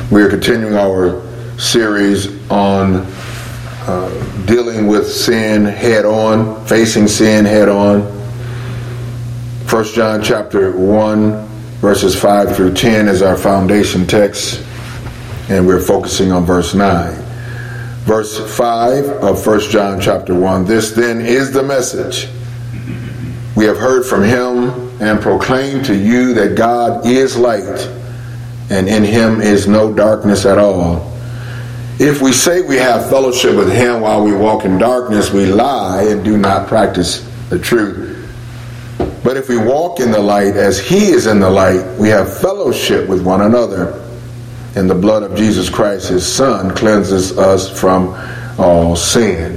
We are continuing our series on dealing with sin head on, facing sin head on. 1 John chapter 1 verses 5 through 10 is our foundation text, and we're focusing on verse 9. Verse 5 of 1 John chapter 1, this then is the message we have heard from him and proclaim to you, that God is light, and in him is no darkness at all. If we say we have fellowship with him while we walk in darkness, we lie and do not practice the truth. But if we walk in the light as he is in the light, we have fellowship with one another. And the blood of Jesus Christ, his Son, cleanses us from all sin.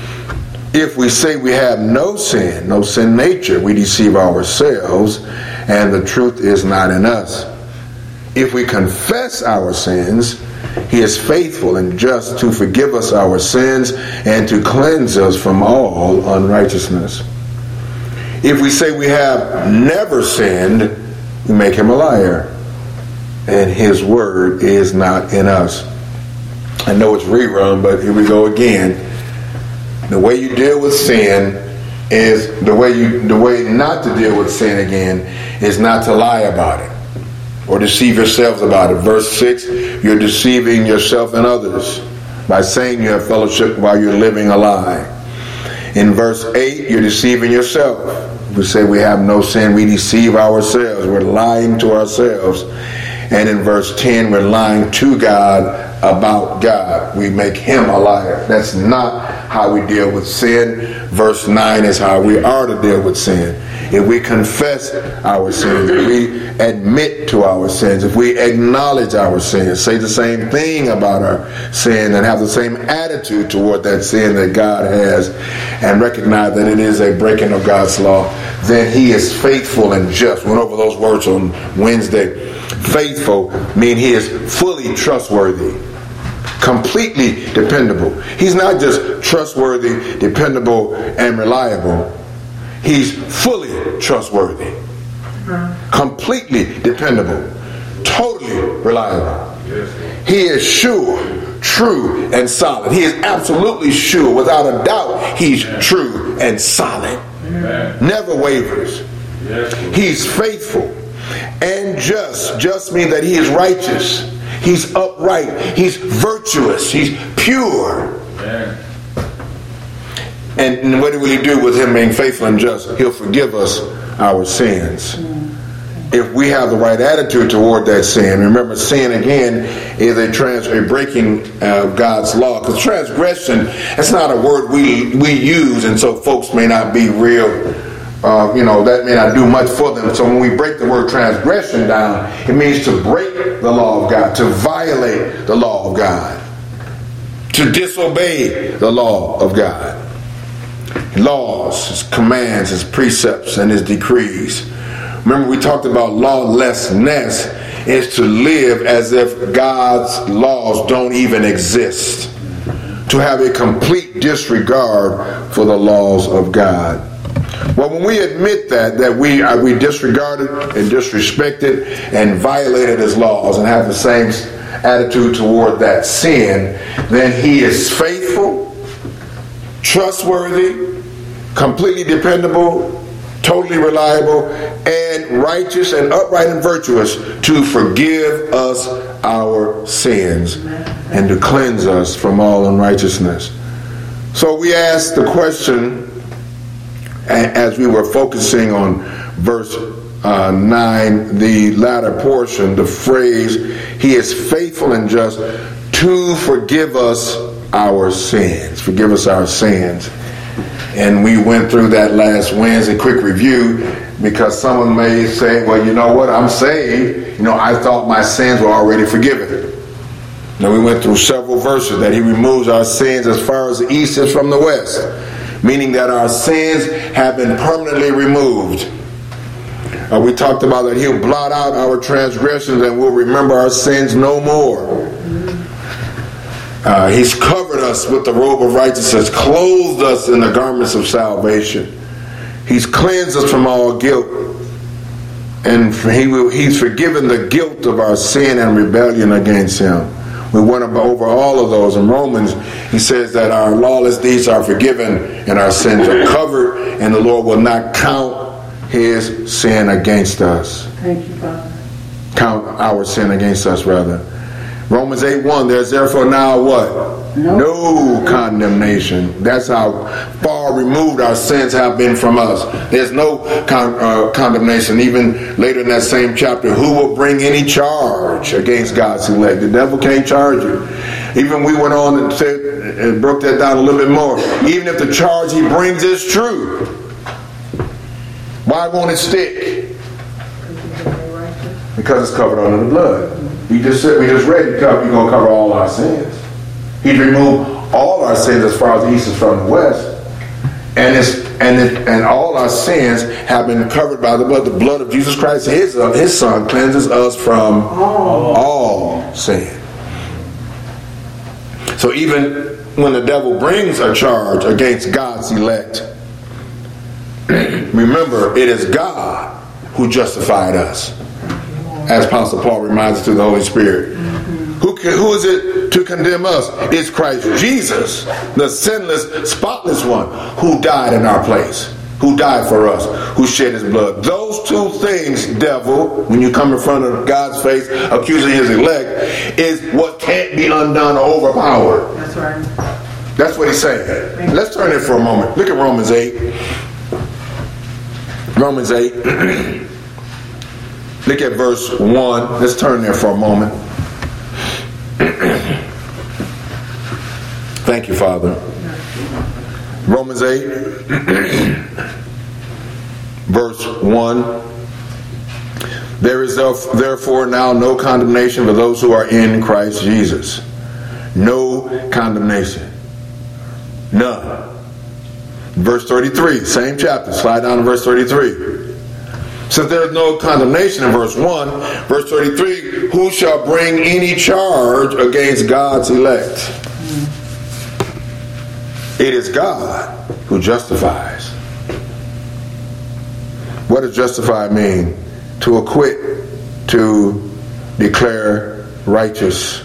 If we say we have no sin nature, we deceive ourselves, and the truth is not in us. If we confess our sins, he is faithful and just to forgive us our sins and to cleanse us from all unrighteousness. If we say we have never sinned, we make him a liar, and his word is not in us. I know it's rerun, but here we go again. The way you deal with sin is the way not to deal with sin again is not to lie about it or deceive yourselves about it. Verse 6, you're deceiving yourself and others by saying you have fellowship while you're living a lie. In verse 8, you're deceiving yourself. We say we have no sin, we deceive ourselves. We're lying to ourselves. And in verse 10, we're lying to God about God. We make him a liar. That's not how we deal with sin. Verse 9 is how we are to deal with sin. If we confess our sins, if we admit to our sins, if we acknowledge our sins, say the same thing about our sin and have the same attitude toward that sin that God has, and recognize that it is a breaking of God's law, then he is faithful and just. We went over those words on Wednesday. Faithful means he is fully trustworthy, completely dependable. He's not just trustworthy, dependable, and reliable. He's fully trustworthy, completely dependable, totally reliable. He is sure, true, and solid. He is absolutely sure, without a doubt, he's true and solid. Never wavers. He's faithful and just. Just means that he is righteous. He's upright. He's virtuous. He's pure. And what do we do with him being faithful and just? He'll forgive us our sins. If we have the right attitude toward that sin. Remember, sin again is a breaking of God's law. Because transgression, that's not a word we use, and so folks may not be real, that may not do much for them. So when we break the word transgression down, it means to break the law of God, to violate the law of God, to disobey the law of God. Laws, his commands, his precepts, and his decrees. Remember, we talked about lawlessness is to live as if God's laws don't even exist. To have a complete disregard for the laws of God. Well, when we admit that we disregarded and disrespected and violated his laws and have the same attitude toward that sin, then he is faithful, trustworthy, completely dependable, totally reliable, and righteous and upright and virtuous to forgive us our sins and to cleanse us from all unrighteousness. So we asked the question, as we were focusing on verse 9, the latter portion, the phrase, he is faithful and just to forgive us our sins. Forgive us our sins. And we went through that last Wednesday, quick review, because someone may say, well, you know what, I'm saved. I thought my sins were already forgiven. Now we went through several verses that he removes our sins as far as the east is from the west, meaning that our sins have been permanently removed. We talked about that he'll blot out our transgressions and we'll remember our sins no more. He's covered us with the robe of righteousness, clothed us in the garments of salvation. He's cleansed us from all guilt. And he's forgiven the guilt of our sin and rebellion against him. We went over all of those. In Romans, he says that our lawless deeds are forgiven and our sins are covered, and the Lord will not count his sin against us. Thank you, Father. Count our sin against us, rather. Romans 8:1, there's therefore now what? No condemnation. That's how far removed our sins have been from us. There's no condemnation. Even later in that same chapter, who will bring any charge against God's elect? The devil can't charge you. Even we went on and said and broke that down a little bit more. Even if the charge he brings is true, why won't it stick? Because it's covered under the blood. We just read he's going to cover all our sins. He's removed all our sins as far as the east is from the west, and all our sins have been covered by the blood. The blood of Jesus Christ, his Son, cleanses us from all sin. So even when the devil brings a charge against God's elect, remember it is God who justified us, as Apostle Paul reminds us through the Holy Spirit. Who is it to condemn us? It's Christ Jesus, the sinless, spotless one, who died in our place, who died for us, who shed his blood. Those two things, devil, when you come in front of God's face accusing his elect, is what can't be undone or overpowered. That's right. That's what he's saying. Let's turn it for a moment. Look at Romans 8. Romans 8. Look at verse 1. Let's turn there for a moment. Thank you, Father. Romans 8, verse 1. There is therefore now no condemnation for those who are in Christ Jesus. No condemnation. None. Verse 33, same chapter. Slide down to verse 33. Since there is no condemnation in verse 1, verse 33, who shall bring any charge against God's elect? It is God who justifies. What does justify mean? To acquit, to declare righteous.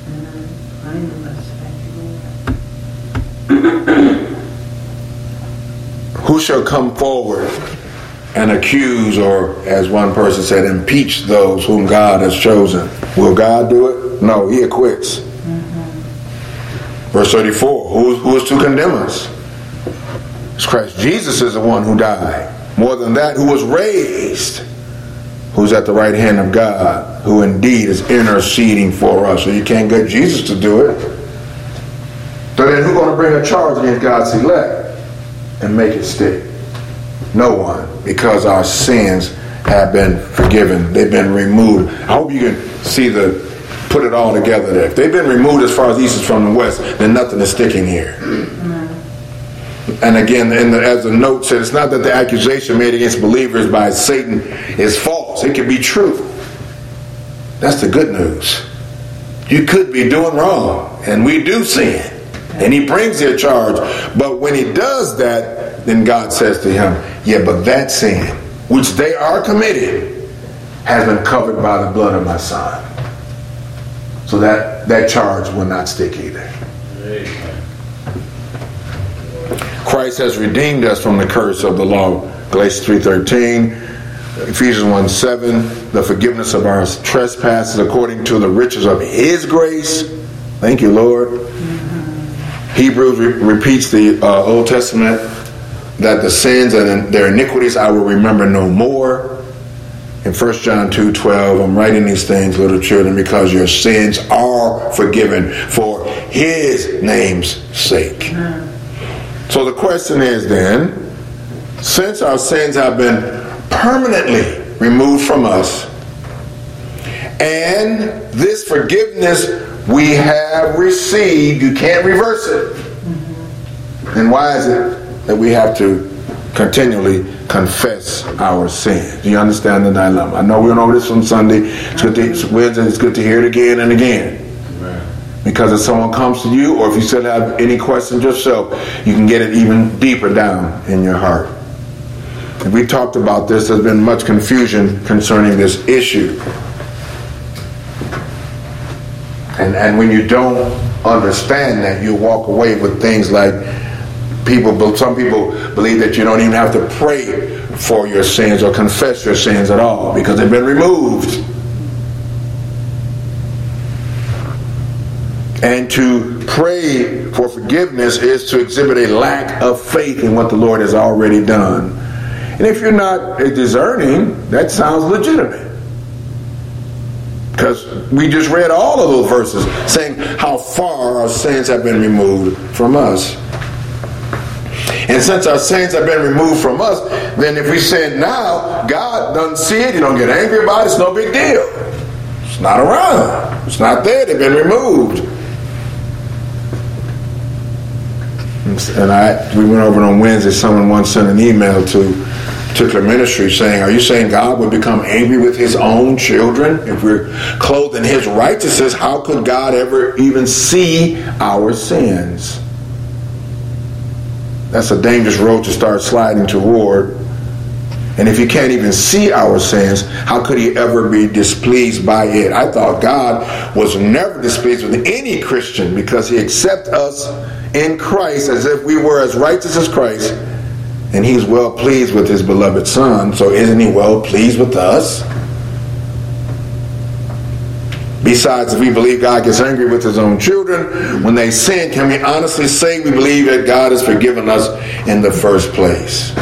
Who shall come forward and accuse, or as one person said, impeach those whom God has chosen? Will God do it? No, he acquits. Verse 34, who is to condemn us? It's Christ Jesus is the one who died. More than that, who was raised, who's at the right hand of God, who indeed is interceding for us. So you can't get Jesus to do it. So then who's going to bring a charge against God's elect and make it stick? No one, because our sins have been forgiven. They've been removed. I hope you can see put it all together there. If they've been removed as far as east is from the west, then nothing is sticking here. And again, as the note said, it's not that the accusation made against believers by Satan is false. It can be true. That's the good news. You could be doing wrong, and we do sin. And he brings their charge. But when he does that, then God says to him, yeah, but that sin, which they are committed, has been covered by the blood of my Son. So that charge will not stick either. Christ has redeemed us from the curse of the law. Galatians 3:13, Ephesians 1:7, the forgiveness of our trespasses according to the riches of his grace. Thank you, Lord. Hebrews repeats the Old Testament, that the sins and their iniquities I will remember no more. In 1 John 2:12, I'm writing these things, little children, because your sins are forgiven for his name's sake. So the question is then, since our sins have been permanently removed from us, and this forgiveness we have received, you can't reverse it. Then why is it that we have to continually confess our sins? Do you understand the dilemma? I know we went over this on Sunday. Wednesday, it's good to hear it again and again. Amen. Because if someone comes to you, or if you still have any questions yourself, you can get it even deeper down in your heart. We talked about this. There's been much confusion concerning this issue. And when you don't understand that, you walk away with things like some people believe that you don't even have to pray for your sins or confess your sins at all because they've been removed. And to pray for forgiveness is to exhibit a lack of faith in what the Lord has already done. And if you're not discerning, that sounds legitimate. Because we just read all of those verses saying how far our sins have been removed from us. And since our sins have been removed from us, then if we sin now, God doesn't see it. He don't get angry about it. It's no big deal. It's not around. It's not there. They've been removed. And we went over it on Wednesday. Someone once sent an email to particular ministry saying, are you saying God would become angry with his own children? If we're clothed in his righteousness, how could God ever even see our sins? That's a dangerous road to start sliding toward. And if he can't even see our sins, how could he ever be displeased by it? I thought God was never displeased with any Christian because he accepts us in Christ as if we were as righteous as Christ. And he's well pleased with his beloved Son. So isn't he well pleased with us? Besides, if we believe God gets angry with his own children when they sin, can we honestly say we believe that God has forgiven us in the first place?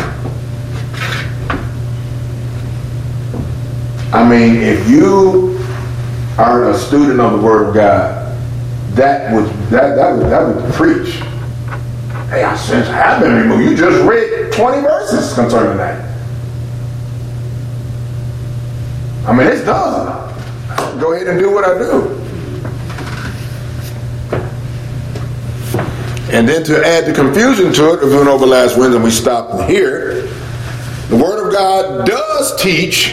I mean, if you are a student of the Word of God, that would preach. Hey, our sins have been removed. You just read 20 verses concerning that. I mean, it's done. Go ahead and do what I do. And then to add the confusion to it, we went over last Wednesday and we stopped here. The Word of God does teach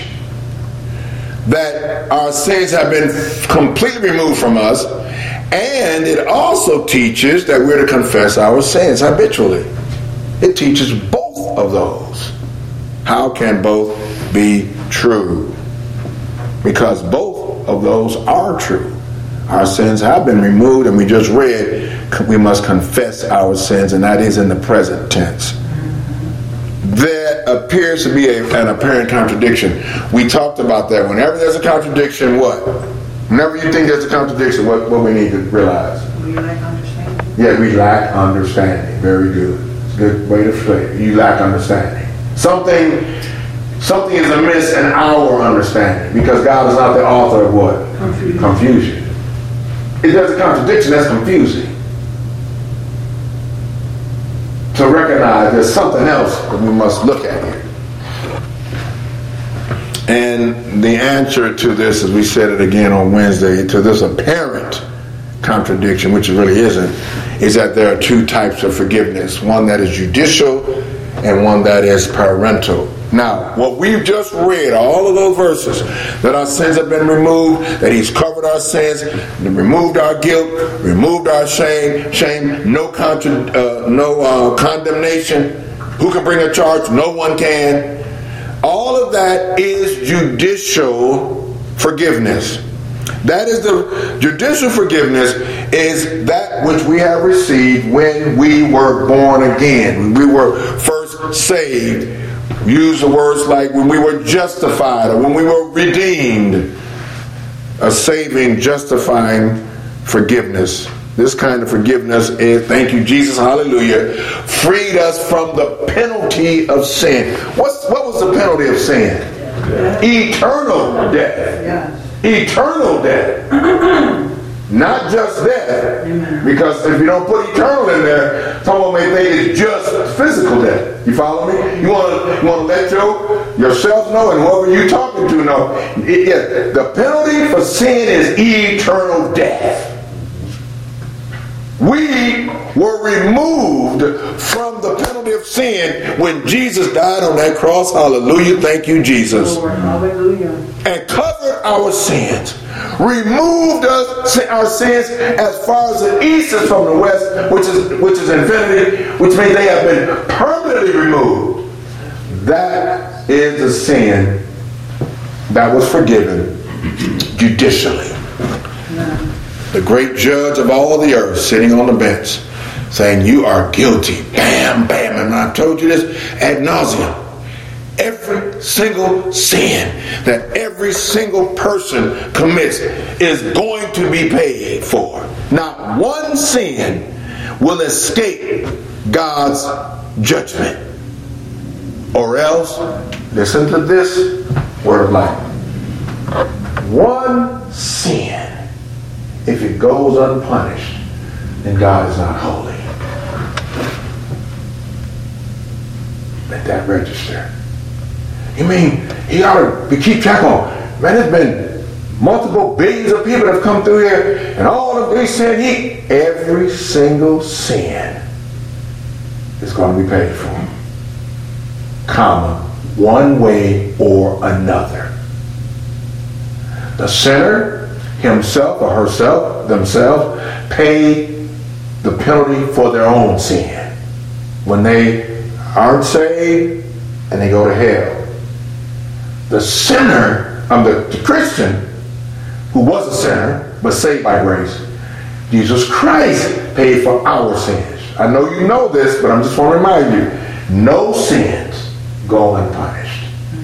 that our sins have been completely removed from us, and it also teaches that we're to confess our sins habitually. It teaches both of those. How can both be true? Because both of those are true. Our sins have been removed, and we just read we must confess our sins, and that is in the present tense. There appears to be an apparent contradiction. We talked about that. Whenever there's a contradiction, what? Whenever you think there's a contradiction, what we need to realize? We lack understanding. Yeah, we lack understanding. Very good. It's a good way to say it. You lack understanding. Something is amiss in our understanding because God is not the author of what? Confusion. If there's a contradiction, that's confusing. To recognize there's something else that we must look at here. And the answer to this, as we said it again on Wednesday, to this apparent contradiction, which it really isn't, is that there are two types of forgiveness. One that is judicial and one that is parental. Now, what we've just read, all of those verses, that our sins have been removed, that he's covered our sins, removed our guilt, removed our shame, no condemnation. Who can bring a charge? No one can. All of that is judicial forgiveness. That is the judicial forgiveness is that which we have received when we were born again, when we were first saved. Use the words like when we were justified or when we were redeemed. A saving, justifying forgiveness. This kind of forgiveness is, thank you Jesus, hallelujah, freed us from the penalty of sin. What was the penalty of sin? Yeah. Eternal death. Yes. Eternal death. Not just death. Amen. Because if you don't put eternal in there, someone may think it's just physical death. You follow me? You want to let yourself know and whoever you're talking to know. The penalty for sin is eternal death. We were removed from the penalty of sin when Jesus died on that cross. Hallelujah. Thank you, Jesus. Lord, hallelujah. And covered our sins. Removed our sins as far as the east is from the west, which is infinity, which means they have been permanently removed. That is a sin that was forgiven judicially. The great judge of all the earth sitting on the bench saying, you are guilty. Bam, bam. And I've told you this ad nauseum. Every single sin that every single person commits is going to be paid for. Not one sin will escape God's judgment. Or else, listen to this word of life. One sin, if it goes unpunished, then God is not holy. Let that register. You mean he ought to keep track on? Man, there's been multiple billions of people that have come through here, and all of these sin, every single sin is going to be paid for. Comma, one way or another. The sinner, himself or herself, themselves, pay the penalty for their own sin when they aren't saved and they go to hell. The sinner, the Christian, who was a sinner but saved by grace, Jesus Christ paid for our sins. I know you know this, but I just want to remind you, no sins go unpunished.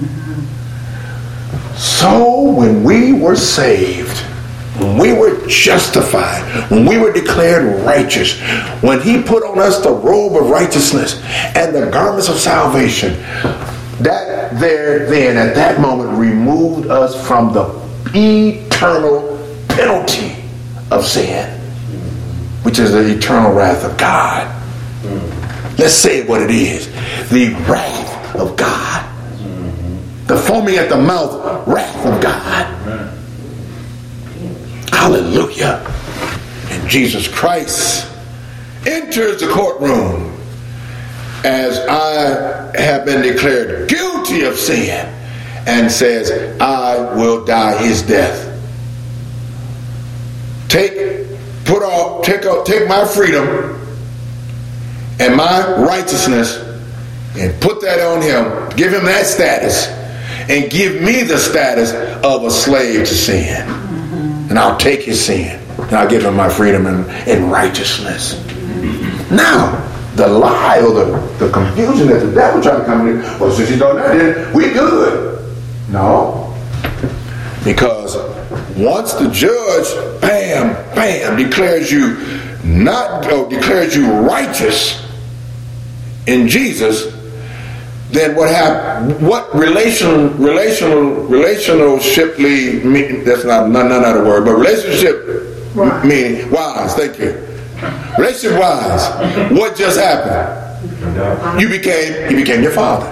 So when we were saved, when we were justified, when we were declared righteous, when he put on us the robe of righteousness and the garments of salvation, that there then at that moment removed us from the eternal penalty of sin, which is the eternal wrath of God. Let's say it what it is. The wrath of God. The foaming at the mouth wrath of God. Hallelujah. And Jesus Christ enters the courtroom as I have been declared guilty of sin and says, I will die his death. Take my freedom and my righteousness and put that on him. Give him that status and give me the status of a slave to sin. And I'll take his sin and I'll give him my freedom and righteousness. Now, the lie or the confusion that the devil tried to come in, well, since you done that, then we good. No. Because once the judge, bam, bam, declares you righteous in Jesus, then what happened? What relationshiply mean? That's not a word, but relationship meaning wise. Thank you. Relationship wise, what just happened? He became your father.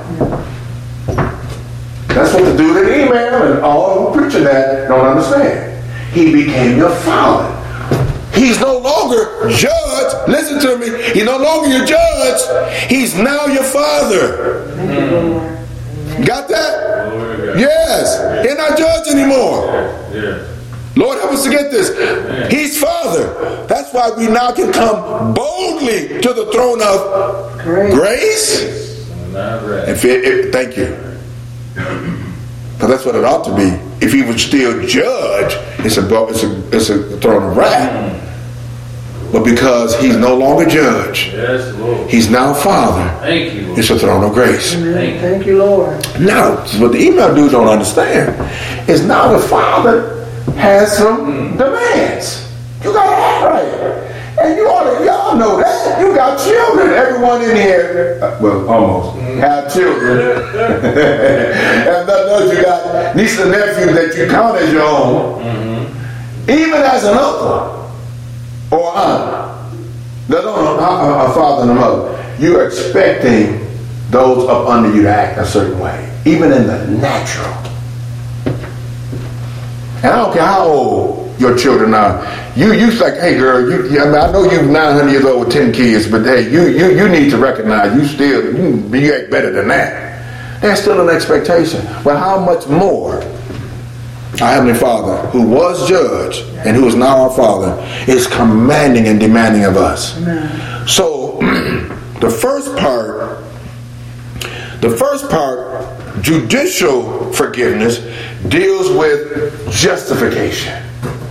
That's what the dude in the email and all who preaching that don't understand. He became your father. He's no longer judge. Listen to me. He's no longer your judge. He's now your father. Got that? Yes. He's not judge anymore. Lord, help us to get this. He's Father. That's why we now can come boldly to the throne of grace. Thank you. But that's what it ought to be. If he would still judge, it's a throne of wrath. But because he's no longer judge, he's now Father. Thank you, Lord. It's a throne of grace. Thank you, Lord. Now, what the email dudes don't understand is now the Father has some demands. You got to act right. And y'all know that. You got children. Everyone in here, well, almost, have children. And those you got nieces and nephews that you count as your own. Even as an uncle or aunt that don't know a father and a mother, you're expecting those up under you to act a certain way, even in the natural. And I don't care how old your children are. You like, hey girl, I know you're 900 years old with 10 kids, but hey, you need to recognize you act better than that. There's still an expectation. But how much more our Heavenly Father, who was judge and who is now our Father, is commanding and demanding of us. Amen. So the first part The first part, judicial forgiveness, deals with justification,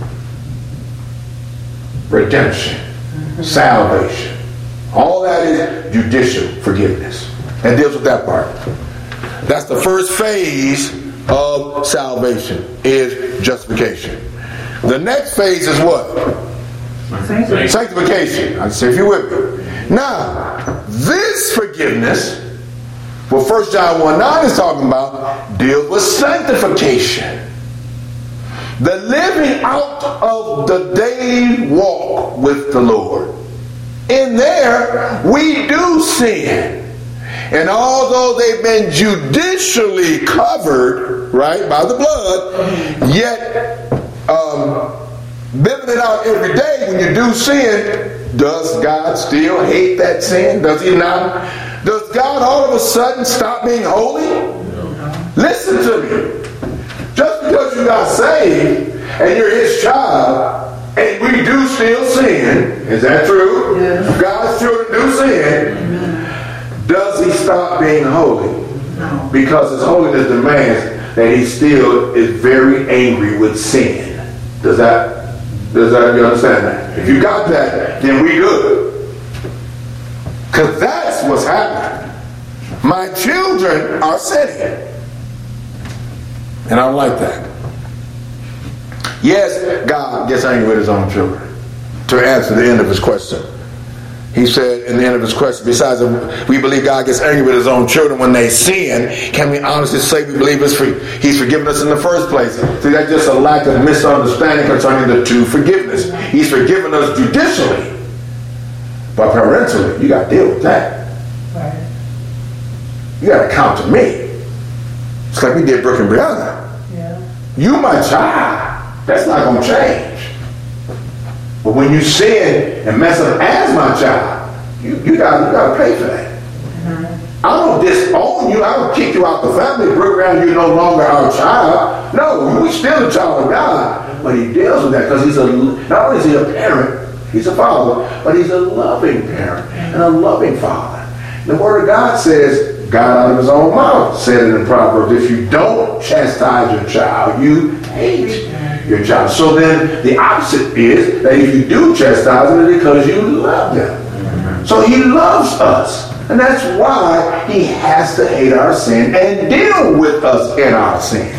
redemption, salvation. All that is judicial forgiveness. And deals with that part. That's the first phase of salvation, is justification. The next phase is what? Sanctification. I say if you're with me. Now, this forgiveness, what 1 John 1:9 is talking about, deals with sanctification. The living out of the daily walk with the Lord. In there, we do sin. And although they've been judicially covered, right, by the blood, yet living it out every day, when you do sin, does God still hate that sin? Does he not? Does God all of a sudden stop being holy? Listen to me. Just because you got saved and you're his child, and we do still sin, is that true? Yes. God's children do sin. Amen. Does he stop being holy? No. Because his holiness demands that he still is very angry with sin. Does you understand that? If you got that, then we good. Because that's what's happening. My children are sinning. And I don't like that. Yes, God gets angry with his own children. To answer the end of his question, he said in the end of his question, besides we believe God gets angry with his own children when they sin, can we honestly say we believe he's forgiven us in the first place? See, that's just a lack of misunderstanding concerning the two forgiveness. He's forgiven us judicially, but parentally, you got to deal with that. Right. You got to count to me. It's like we did Brooke and Brianna. Yeah. You my child. That's not going to change. But when you sin and mess up as my child, you got to pay for that. Mm-hmm. I don't disown you. I don't kick you out the family. Program, you're no longer our child. No, we're still a child of God. But he deals with that because not only is he a parent, he's a father, but he's a loving parent and a loving father. The Word of God says, God out of his own mouth said it in Proverbs, if you don't chastise your child, you hate your child. So then the opposite is that if you do chastise them, it's because you love them. So he loves us. And that's why he has to hate our sin and deal with us in our sin.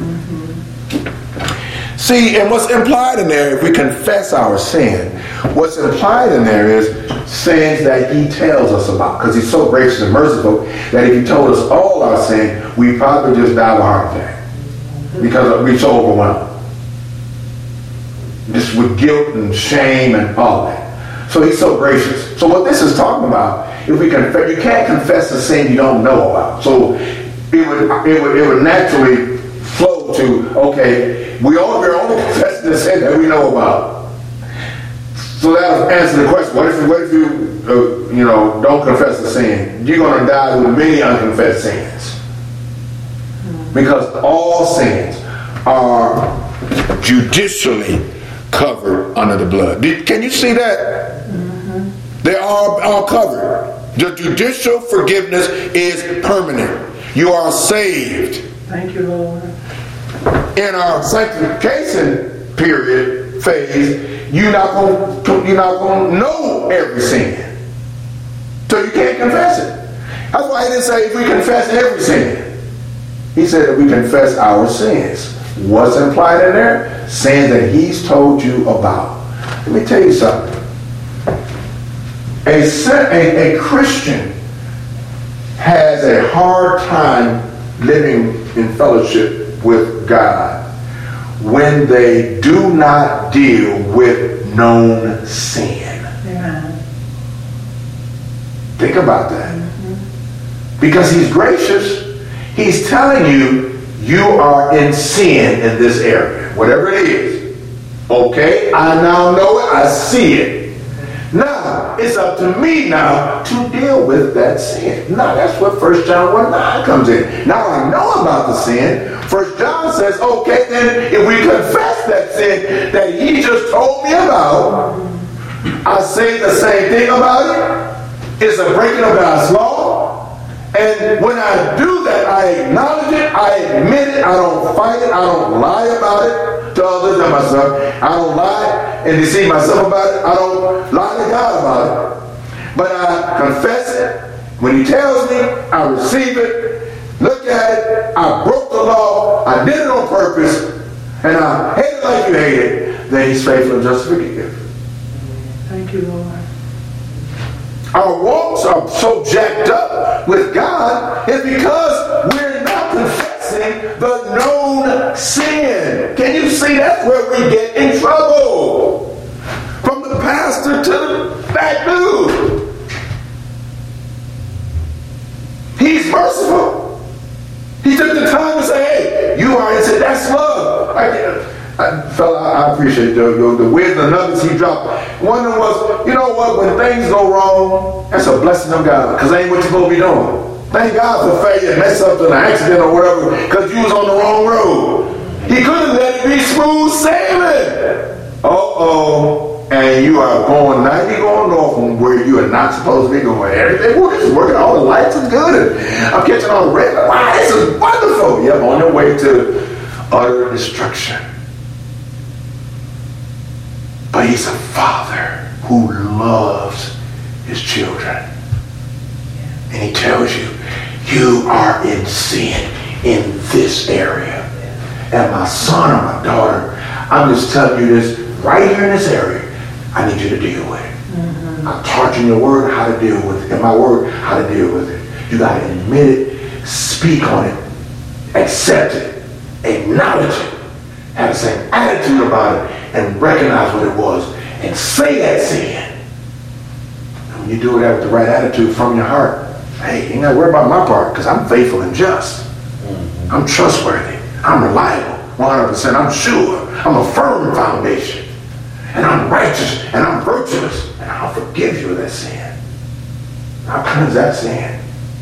See, and what's implied in there, if we confess our sin, what's implied in there is sins that he tells us about. Because he's so gracious and merciful that if he told us all our sin, we probably just die of a heart attack. Because we're so overwhelmed. Just with guilt and shame and all that. So he's so gracious. So what this is talking about, if we confess, you can't confess a sin you don't know about. So it would naturally flow to, okay, we're only confessing the sin that we know about. So that'll answer the question. What if you don't confess the sin? You're going to die with many unconfessed sins. Because all sins are judicially covered under the blood. Can you see that? Mm-hmm. They are all covered. The judicial forgiveness is permanent. You are saved. Thank you, Lord. In our sanctification period phase, you're not going to know every sin, so you can't confess it. That's why he didn't say if we confess every sin. He said if we confess our sins. What's implied in there? Sins that he's told you about. Let me tell you something. A Christian has a hard time living in fellowship with God when they do not deal with known sin. Amen. Think about that. Mm-hmm. Because he's gracious. He's telling you, you are in sin in this area, whatever it is. Okay, I now know it, I see it. Now, it's up to me now to deal with that sin. Now, that's what 1 John 1:9 comes in. Now I know about the sin. 1 John says, okay, then if we confess that sin that he just told me about, I say the same thing about it. It's a breaking of God's law. And when I do that, I acknowledge it, I admit it, I don't fight it, I don't lie about it to others and myself. I don't lie and deceive myself about it. I don't lie to God about it. But I confess it. When he tells me, I receive it, look at it, I broke the law, I did it on purpose, and I hate it like you hate it, then he's faithful and just to forgive. Thank you, Lord. Our walks are so jacked up with God is because we're not confessing the known sin. Can you see that's where we get in trouble? From the pastor to the back dude. He's merciful. He took the time to say, hey, you are, and said, that's love. I appreciate the wisdom nuggets he dropped. One of them was, you know what, when things go wrong, that's a blessing of God, because that ain't what you're supposed to be doing. Thank God for failure, mess up in an accident or whatever, because you was on the wrong road. He could have let it be smooth sailing. And you are going 90 going north from where you are not supposed to be going. Everything is working, all the lights are good. I'm catching on the red. Wow, this is wonderful. Yep, on your way to utter destruction. But he's a father who loves his children. And he tells you, you are in sin in this area. And my son or my daughter, I'm just telling you this right here in this area, I need you to deal with it. Mm-hmm. I'm taught you in your word how to deal with it. In my word, how to deal with it. You got to admit it, speak on it, accept it, acknowledge it, have the same attitude about it, and recognize what it was, and say that sin. And when you do that with the right attitude from your heart, hey, you ain't got to worry about my part, because I'm faithful and just. Mm-hmm. I'm trustworthy. I'm reliable. 100%. I'm sure. I'm a firm foundation. And I'm righteous. And I'm virtuous. And I'll forgive you of that sin. I'll cleanse that sin.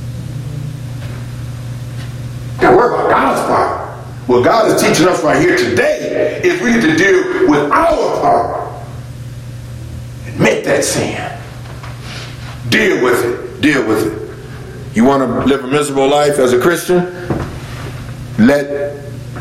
Now worry about God's part. What God is teaching us right here today is we need to deal with our part. Admit that sin. Deal with it. Deal with it. You want to live a miserable life as a Christian? Let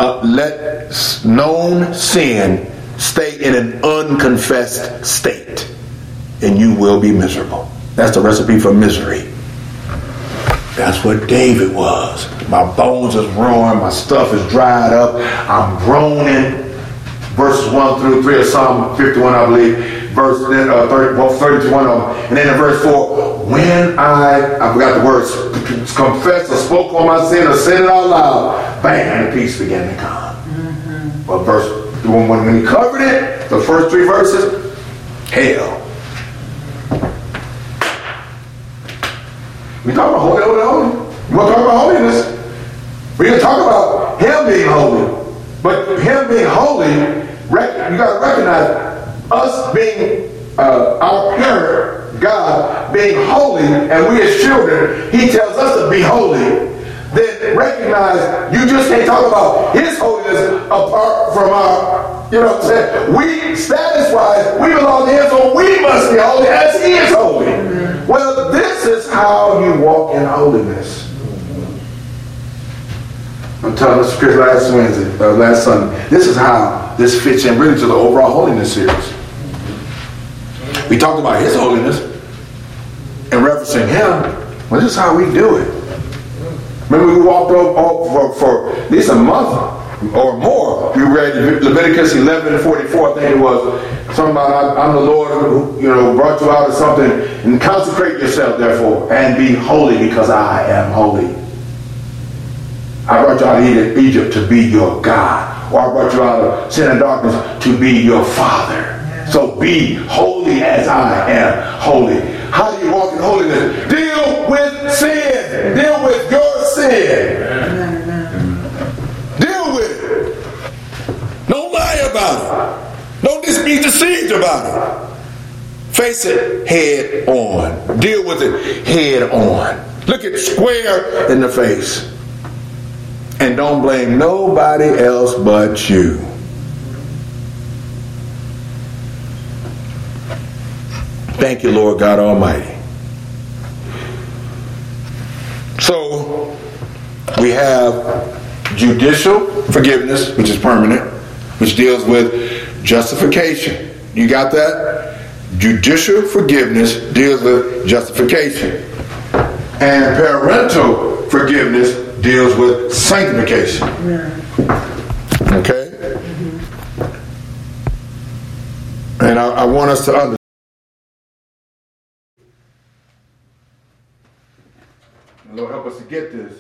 known sin stay in an unconfessed state, and you will be miserable. That's the recipe for misery. That's what David was. My bones is ruined, my stuff is dried up, I'm groaning. Verses 1 through 3 of Psalm 51, I believe. Verse 31 of them. And then in verse 4, when I forgot the words, confessed or spoke on my sin or said it out loud, bang, the peace began to come. Mm-hmm. But when he covered it, the first 3 verses, hell. We talk about holy. We want to talk about holiness. We're going to talk about him being holy. But him being holy, you got to recognize us being our parent, God, being holy, and we as children, he tells us to be holy. Then recognize you just can't talk about his holiness apart from our, you know what I'm saying? We, status-wise, we belong to him, so we must be holy as he is holy. Mm-hmm. Well, this is how you walk in holiness. I'm telling this Chris last Sunday. This is how this fits in really to the overall holiness series. We talked about his holiness and referencing him. Well, this is how we do it. Remember we walked over for at least a month or more. We read Leviticus 11:44, I think it was. Something about I'm the Lord who brought you out of something, and consecrate yourself therefore and be holy because I am holy. I brought you out of Egypt to be your God. Or I brought you out of sin and darkness to be your Father. So be holy as I am holy. How do you walk in holiness? Deal with sin. Deal with your sin. Deal with it. Don't lie about it. Don't just be deceived about it. Face it head on. Deal with it head on. Look it square in the face. And don't blame nobody else but you. Thank you, Lord God Almighty. So We have judicial forgiveness, which is permanent, which deals with justification. You got that? Judicial forgiveness deals with justification. And parental forgiveness deals with sanctification. Okay? And I want us to understand. Lord, help us to get this.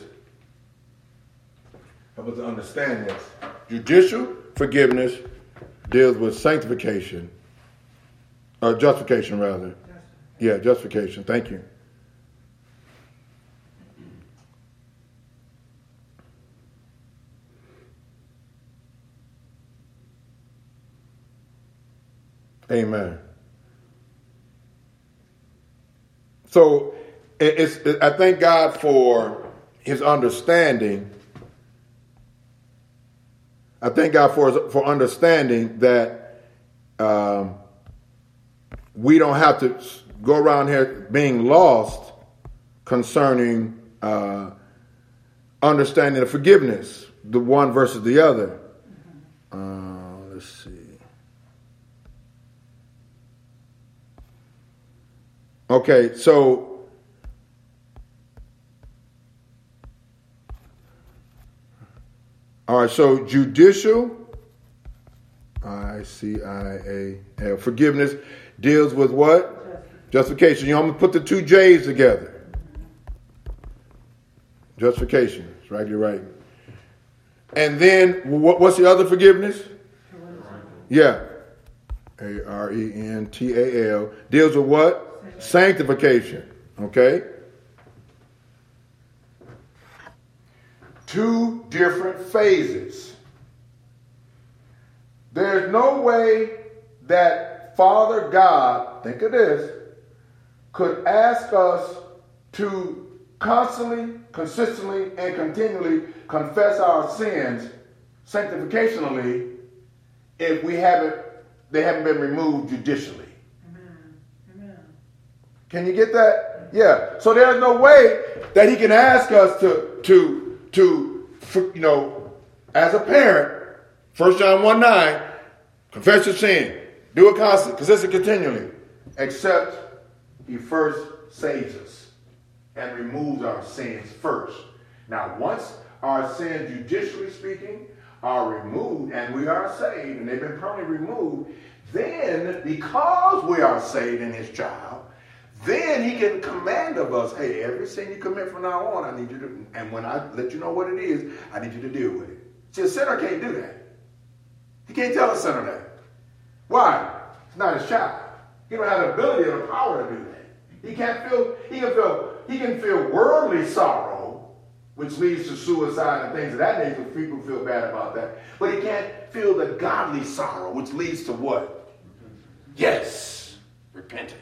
Help us to understand this. Judicial forgiveness deals with sanctification. Or justification, rather. Yeah, justification. Thank you. Amen. So I thank God for his understanding. I thank God for understanding that we don't have to go around here being lost concerning understanding the forgiveness, the one versus the other. Let's see. Okay, so all right, so judicial, I-C-I-A-L, forgiveness deals with what? Justification. You know, I'm going to put the two J's together. Justification. That's right, you're right. And then, what's the other forgiveness? Yeah. A-R-E-N-T-A-L. Deals with what? Sanctification. Okay? Two different phases. There's no way that Father God, think of this, could ask us to constantly, consistently, and continually confess our sins sanctificationally if they haven't been removed judicially. Amen. Can you get that? Yeah. So there's no way that he can ask us to as a parent, 1 John 1:9, confess your sin, do it constantly, consistently, continually, except he first saves us and removes our sins first. Now, once our sins, judicially speaking, are removed and we are saved and they've been permanently removed, then because we are saved in his child, then he can command of us, hey, every sin you commit from now on, I need you to, and when I let you know what it is, I need you to deal with it. See, a sinner can't do that. He can't tell a sinner that. Why? It's not his child. He don't have the ability or the power to do that. He can feel worldly sorrow, which leads to suicide and things of that nature. People feel bad about that. But he can't feel the godly sorrow, which leads to what? Yes, repentance.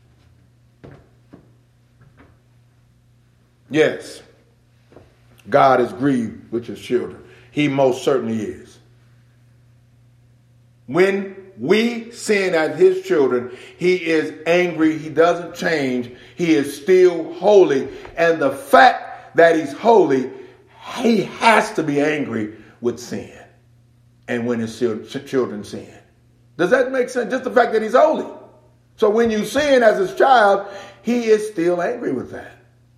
Yes, God is grieved with his children. He most certainly is. When we sin as his children, he is angry. He doesn't change. He is still holy. And the fact that he's holy, he has to be angry with sin. And when his children sin. Does that make sense? Just the fact that he's holy. So when you sin as his child, he is still angry with that.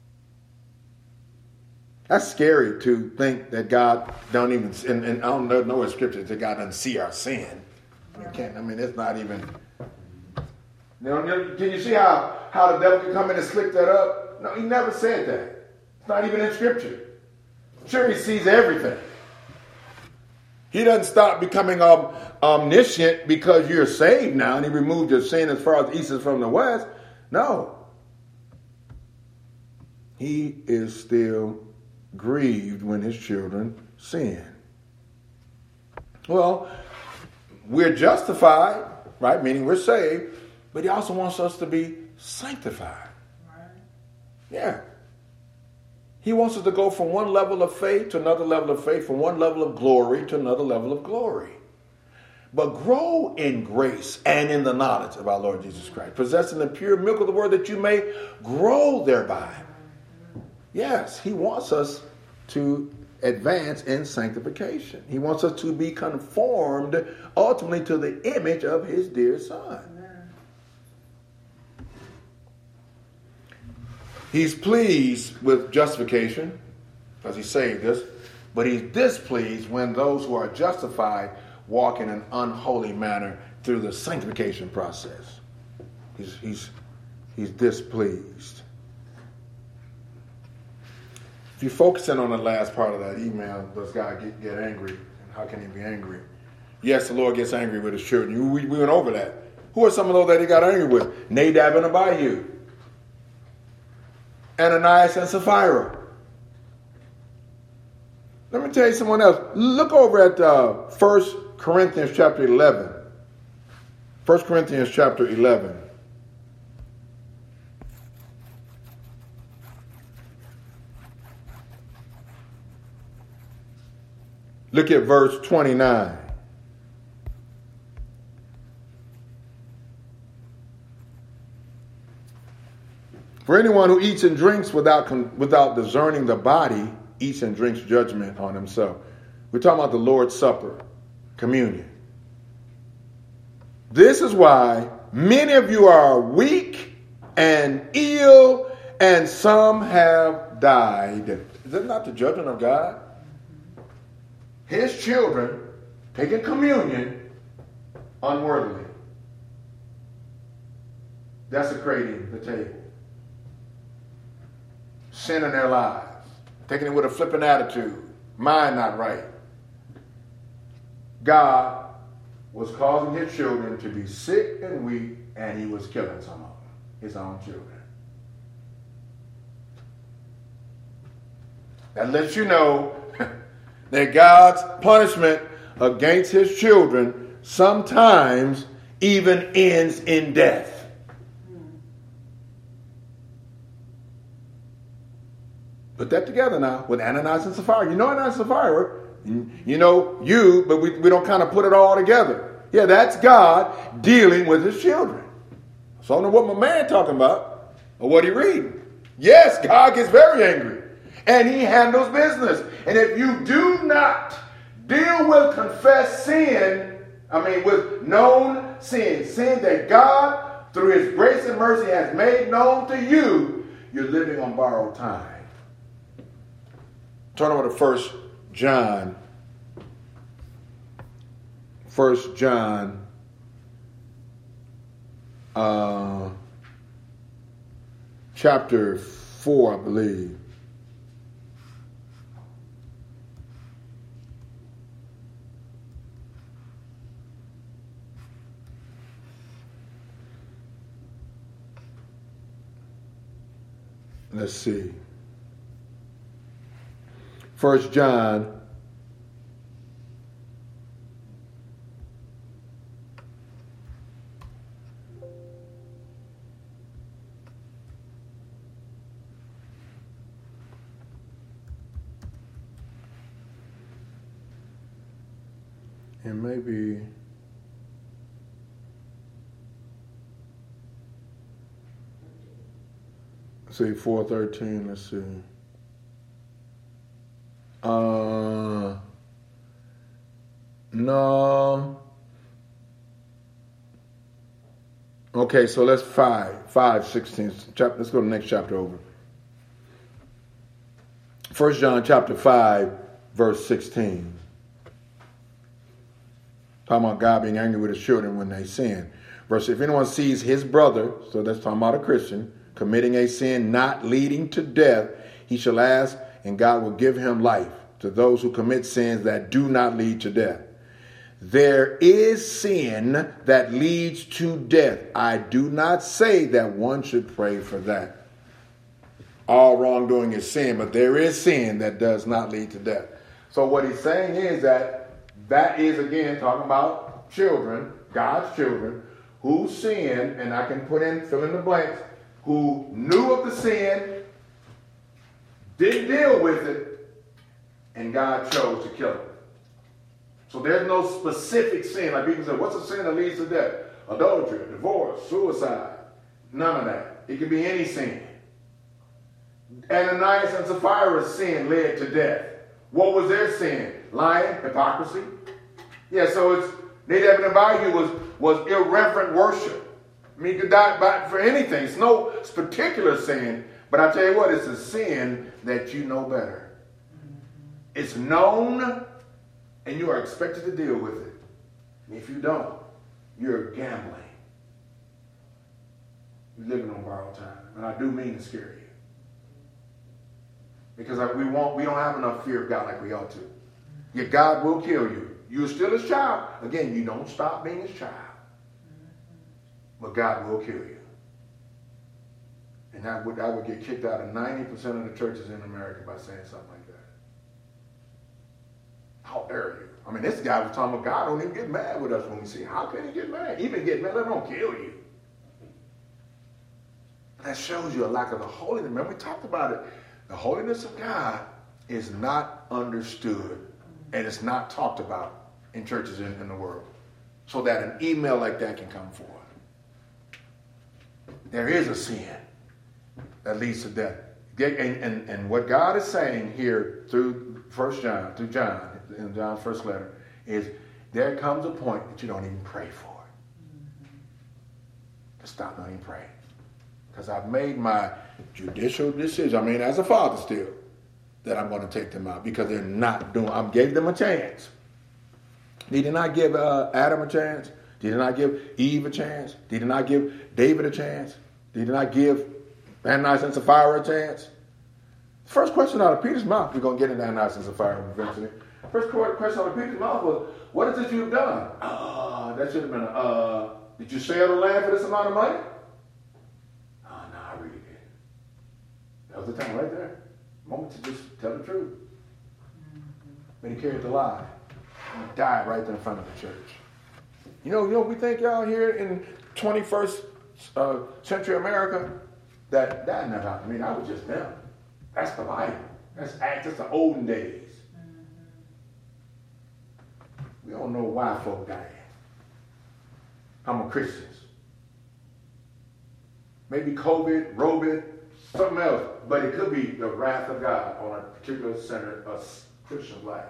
That's scary to think that God don't even, and I don't know in scripture that God doesn't see our sin. It's not even. Can you see how the devil can come in and slick that up? No, he never said that. It's not even in scripture. Sure, he sees everything. He doesn't stop becoming omniscient because you're saved now and he removed your sin as far as the east is from the west. No. He is still grieved when his children sin. Well, we're justified, right? Meaning we're saved, but he also wants us to be sanctified. Right. Yeah. He wants us to go from one level of faith to another level of faith, from one level of glory to another level of glory. But grow in grace and in the knowledge of our Lord Jesus Christ, possessing the pure milk of the word that you may grow thereby. Yes, he wants us to advance in sanctification. He wants us to be conformed ultimately to the image of his dear Son. He's pleased with justification because he saved us, but he's displeased when those who are justified walk in an unholy manner through the sanctification process. He's displeased. If you focus in on the last part of that email, does God get angry? And how can he be angry? Yes, the Lord gets angry with his children. We went over that. Who are some of those that he got angry with? Nadab and Abihu. Ananias and Sapphira. Let me tell you someone else. Look over at 1 Corinthians chapter 11. 1 Corinthians chapter 11. Look at verse 29. For anyone who eats and drinks without discerning the body eats and drinks judgment on himself. We're talking about the Lord's Supper, communion. This is why many of you are weak and ill, and some have died. Is that not the judgment of God? His children taking communion unworthily, desecrating the table, sin in their lives, taking it with a flippant attitude, mind not right. God was causing his children to be sick and weak, and he was killing some of them, his own children. That lets you know that God's punishment against his children sometimes even ends in death. Put that together now with Ananias and Sapphira. You know Ananias and Sapphira. You know you, but we don't kind of put it all together. Yeah, that's God dealing with his children. So I don't know what my man talking about or what he reading. Yes, God gets very angry. And he handles business. And if you do not deal with confessed sin, with known sin that God, through his grace and mercy, has made known to you, you're living on borrowed time. Turn over to 1 John. 1 John chapter 4, I believe. Let's see. 1 John and maybe see 4:13. Let's see. No. Okay, so let's 5:16. Let's go to the next chapter over. 1 John chapter 5, verse 16. Talking about God being angry with his children when they sin. Verse, if anyone sees his brother, so that's talking about a Christian, committing a sin not leading to death, he shall ask, and God will give him life to those who commit sins that do not lead to death. There is sin that leads to death. I do not say that one should pray for that. All wrongdoing is sin, but there is sin that does not lead to death. So what he's saying is that is, again, talking about children, God's children, who sin, and I can fill in the blanks, who knew of the sin, didn't deal with it, and God chose to kill them. So there's no specific sin. Like people say, what's a sin that leads to death? Adultery, divorce, suicide. None of that. It can be any sin. Ananias and Sapphira's sin led to death. What was their sin? Lying, hypocrisy. Yeah, so Nadab and Abihu was irreverent worship. I mean, you could die for anything. It's no particular sin, but I tell you what, it's a sin that you know better. It's known, and you are expected to deal with it. And if you don't, you're gambling. You're living on borrowed time. And I do mean to scare you. Because we don't have enough fear of God like we ought to. Yet God will kill you. You're still his child. Again, you don't stop being his child. But God will kill you. And I would get kicked out of 90% of the churches in America by saying something like that. How dare you? I mean, this guy was talking about God don't even get mad with us when we see. How can he get mad? Even get mad, let him kill you. That shows you a lack of the holiness. Remember, we talked about it. The holiness of God is not understood and it's not talked about in churches in the world. So that an email like that can come forth. There is a sin that leads to death. And what God is saying here through John, in John's first letter, is there comes a point that you don't even pray for it. Just stop not even praying. Because I've made my judicial decision, I mean, as a father still, that I'm going to take them out because they're not doing, I gave them a chance. Did he not give Adam a chance? Did he not give Eve a chance? Did he not give David a chance? Did he not give Ananias and Sapphira a chance? First question out of Peter's mouth, we're going to get into Ananias and Sapphira eventually. First question out of Peter's mouth was, what is it you've done? That should have been did you sell the land for this amount of money? Oh, no, I really did. That was the time right there. Moment to just tell the truth. But he carried the lie. And he died right there in front of the church. You know, we think y'all here in 21st century America that never happened. I mean, that was just them. That's the Bible. That's the olden days. We don't know why folk died. I'm a Christian. Maybe COVID, Robit, something else. But it could be the wrath of God on a particular center of Christian life.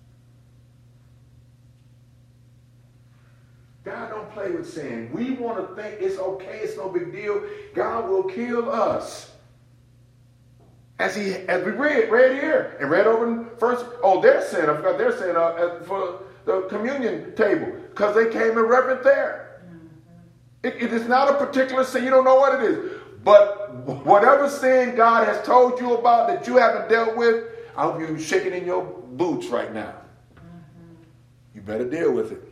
God don't play with sin. We want to think it's okay, it's no big deal. God will kill us. As we read here and read over in first, their sin, I forgot their sin for the communion table, because they came irreverent there. It is not a particular sin. You don't know what it is. But whatever sin God has told you about that you haven't dealt with, I hope you're shaking in your boots right now. You better deal with it.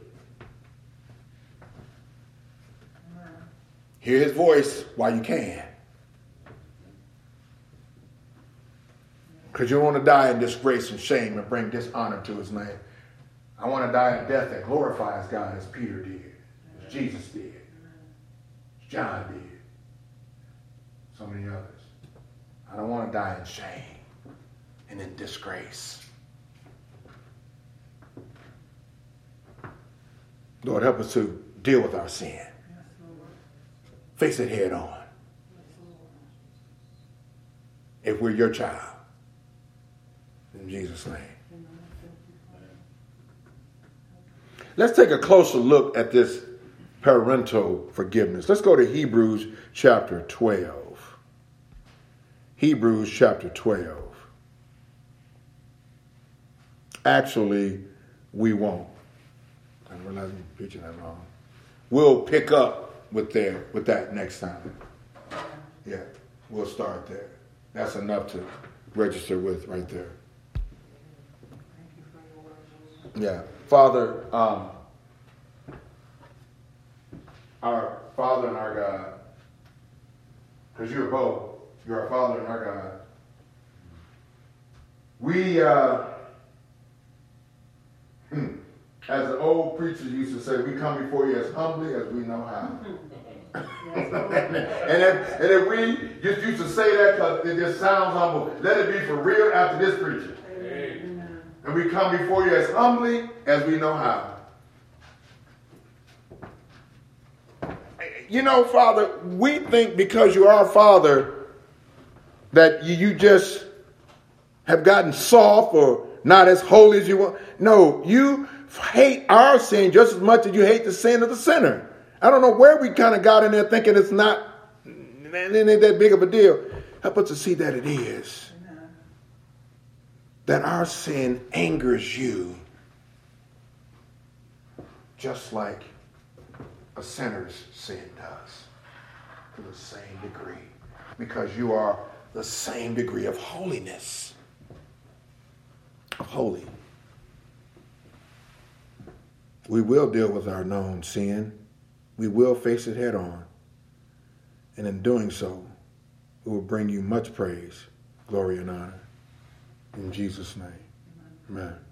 Hear his voice while you can. Because you want to die in disgrace and shame and bring dishonor to his name. I want to die a death that glorifies God as Peter did, as Jesus did, as John did, so many others. I don't want to die in shame and in disgrace. Lord, help us to deal with our sin. Face it head on. If we're your child. In Jesus' name. Let's take a closer look at this parental forgiveness. Let's go to Hebrews chapter 12. Hebrews chapter 12. Actually, we won't. I didn't realize I'm preaching that long. We'll pick up with that next time. Yeah, we'll start there. That's enough to register with right there. Yeah, Father, our Father and our God, because you're both, you're our Father and our God. We, as the old preachers used to say, we come before you as humbly as we know how. and if we just used to say that because it just sounds humble, let it be for real after this preaching. And we come before you as humbly as we know how. You know, Father, we think because you are our Father that you just have gotten soft or not as holy as you want. No, you hate our sin just as much as you hate the sin of the sinner. I don't know where we kind of got in there thinking it's not, it ain't that big of a deal. Help us to see that it is. That our sin angers you just like a sinner's sin does, to the same degree, because you are the same degree of holiness, of holy. We will deal with our known sin. We will face it head on. And in doing so, we will bring you much praise, glory, and honor. In Jesus' name, amen.